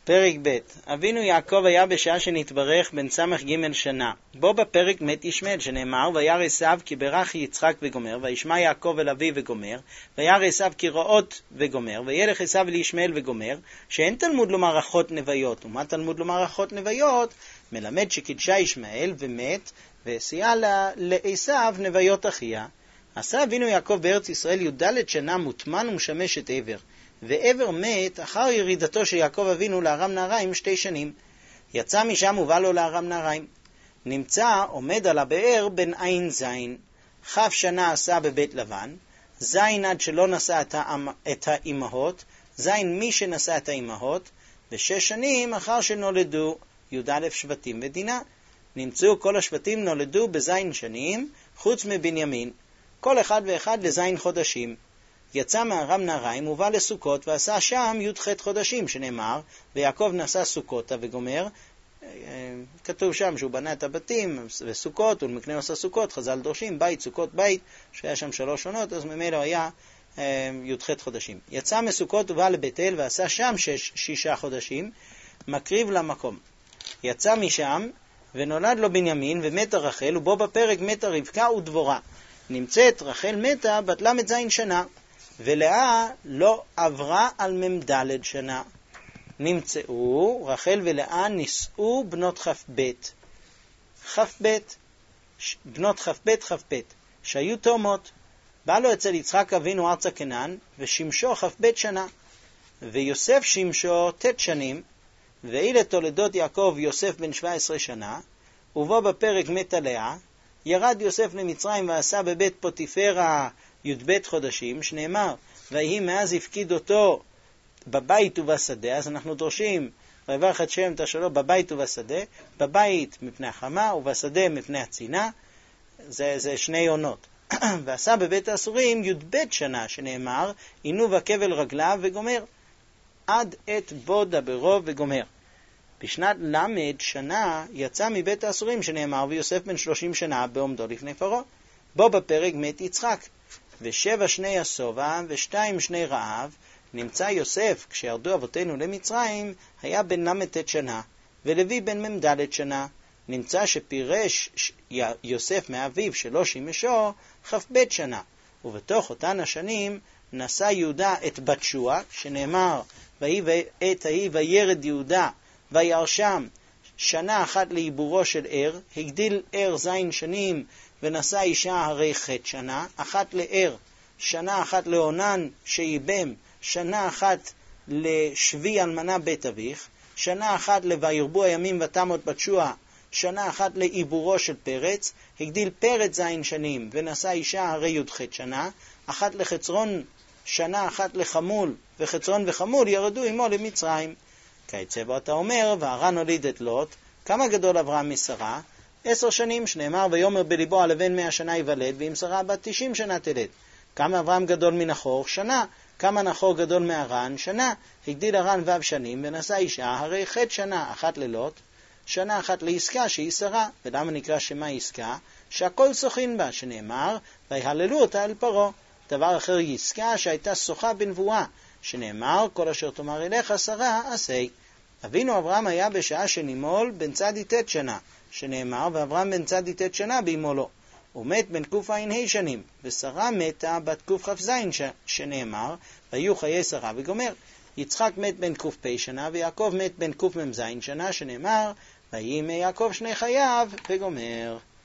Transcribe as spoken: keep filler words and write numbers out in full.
פרק ב'. אבינו יעקב היה בשעה שנתברך בן סמך ג' שנה. בו בפרק מת ישמעאל, שנאמר, וירא עשיו כי ברך יצחק וגומר, וישמע יעקב אל אביו וגומר, וירא עשיו כי רעות וגומר, וילך עשיו לישמעאל וגומר, שאין תלמוד לומר אחות נוויות. ומה תלמוד לומר אחות נוויות? מלמד שקידשה ישמעאל ומת, וסייע לעשיו נוויות אחיה. עשה אבינו יעקב בארץ ישראל י"ד שנה מוטמן ומשמש את עבר. ועבר מת אחר ירידתו של יעקב אבינו לארם נהריים שתי שנים. יצא משם ובא לו לארם נהריים. נמצא עומד על הבאר בין עין זין. כף שנה עשה בבית לבן, זין עד שלא נשא את, האמ... את האימהות, זין מי שנשא את האימהות, ושש שנים אחר שנולדו י"א שבטים ודינה. נמצאו כל השבטים נולדו בזין שנים, חוץ מבנימין, כל אחד ואחד לזין חודשים. יצא מארם נהריים ובא לסוכות ועשה שם י"ח חודשים, שנאמר, ויעקב נשא סוכותה וגומר. כתוב שם שהוא בנה את הבתים וסוכות, ולמקנה עושה סוכות, חז"ל דורשים בית, סוכות, בית, שהיה שם שלוש עונות, אז ממילא היה י"ח חודשים. יצא מסוכות ובא לבית אל ועשה שם שש, שישה חודשים, מקריב למקום. יצא משם ונולד לו בנימין ומתה רחל, ובו בפרק מתה רבקה ודבורה. נמצאת רחל מתה בת למד זין שנה, ולאה לא עברה על ממדלת שנה. נמצאו רחל ולאה נישאו בנות כ"ב. כ"ב, בנות כ"ב כ"ב, שהיו תאומות. בא לו אצל יצחק אבינו ארצה כנען, ושמשו כ"ב שנה. ויוסף שמשו ת' שנים, ואי לתולדות יעקב יוסף בן שבע עשרה שנה, ובו בפרק מתה לאה. ירד יוסף למצרים ועשה בבית פוטיפרה י"ב חודשים, שנאמר, ויהי מאז הפקיד אותו בבית ובשדה. אז אנחנו דורשים, ויברך את שם תשאלו בבית ובשדה, בבית מפני החמה ובשדה מפני הצינה, זה, זה שני עונות. ועשה בבית האסורים י"ב שנה, שנאמר, עינו וכבל רגליו וגומר, עד את בו דברו וגומר. בשנת למד שנה יצא מבית האסורים, שנאמר, ויוסף בן שלושים שנה בעומדו לפני פרעה. בו בפרק מת יצחק, ושבע שני השובע ושתיים שני רעב. נמצא יוסף כשירדו אבותינו למצרים היה בן למד שנה, ולוי בן ממדלת שנה. נמצא שפירש יוסף מאביו שלא שימשו כ"ב שנה, ובתוך אותן השנים נשא יהודה את בת שוע, שנאמר, ויהי את ההיא וירד יהודה וירשם שנה אחת לעיבורו של ער, הגדיל ער זין שנים ונשא אישה הרי חטא שנה, אחת לער, שנה אחת לעונן שייבם, שנה אחת לשבי אלמנה בית אביך, שנה אחת לוירבו הימים ותמות בת שוע, שנה אחת לעיבורו של פרץ, הגדיל פרץ זין שנים ונשא אישה הרי י"ח שנה, אחת לחצרון, שנה אחת לחמול, וחצרון וחמול ירדו עמו למצרים. כיצא בו אתה אומר, והרן הוליד את לוט, כמה גדול אברהם משרה? עשר שנים, שנאמר, ויאמר בליבו על לבן מאה שנה יוולד, ועם שרה בת תשעים שנה תלד. כמה אברהם גדול מנחור? שנה. כמה נחור גדול מהרן? שנה. הגדיל הרן ו' שנים, ונשא אישה הרי חטא שנה, אחת ללוט, שנה אחת לעסקה שהיא שרה. ולמה נקרא שמה עסקה? שהכל סוכין בה, שנאמר, ויהללו אותה אל פרעה. דבר אחר עסקה שהייתה שוחה בנבואה, שנאמר, כל אשר תאמר אליך שרה עשי. אבינו אברהם היה בשעה שנימול בן צדי ת' שנה, שנאמר, ואברהם בן צדי ת' שנה בימולו. הוא מת בן קוף עין ה' שנים, ושרה מתה בת קוף כף זין ש... שנאמר, ויהיו חיי שרה וגומר. יצחק מת בן קוף פ' שנה, ויעקב מת בן קוף מ' זין שנה, שנאמר, ויהי מיעקב שני חייו וגומר.